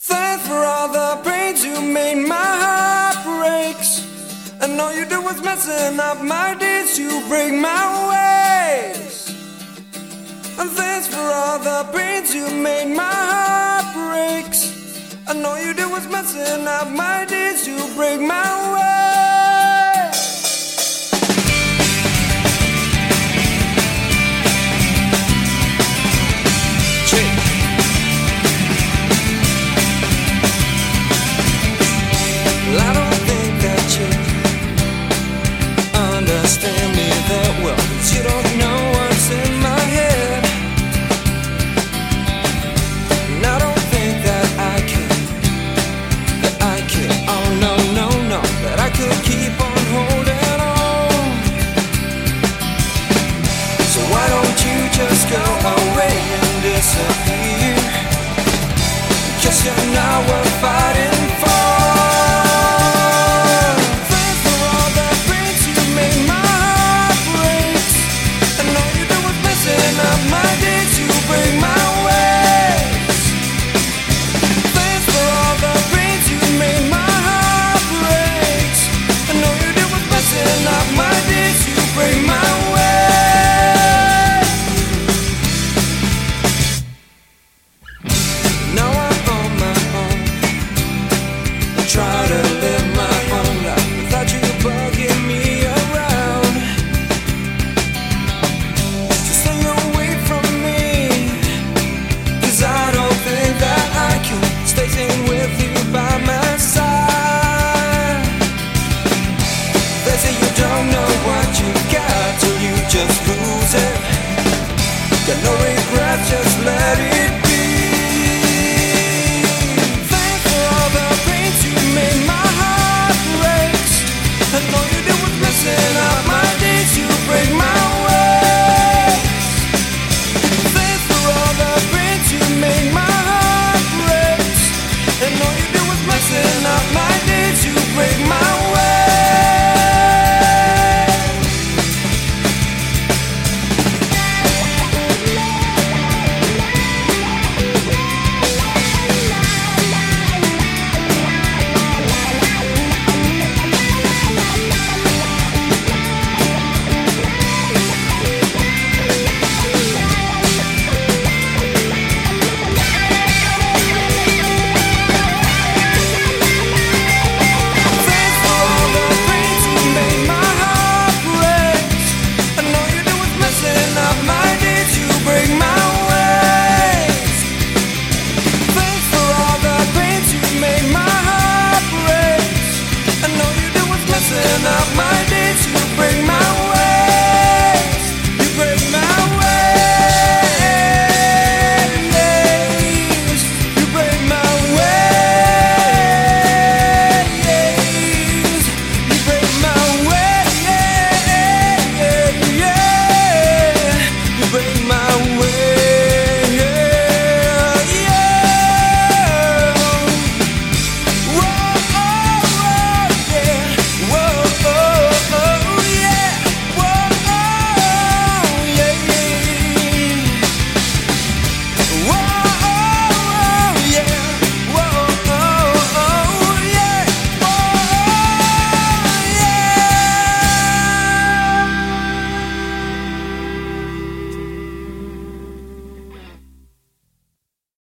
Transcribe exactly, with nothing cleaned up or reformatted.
Thanks for all the brains you made my heart breaks. And all you do is messing up my days to break my ways. And thanks for all the brains you made my heart breaks. And all you do is messing up my days to break my ways. Chick. Well, I don't think that you understand me that well, 'cause you don't know what's in my head. And I don't think that I can, that I can, oh no, no, no, that I could keep on holding on. So why don't you just go away and disappear? 'Cause you're not worth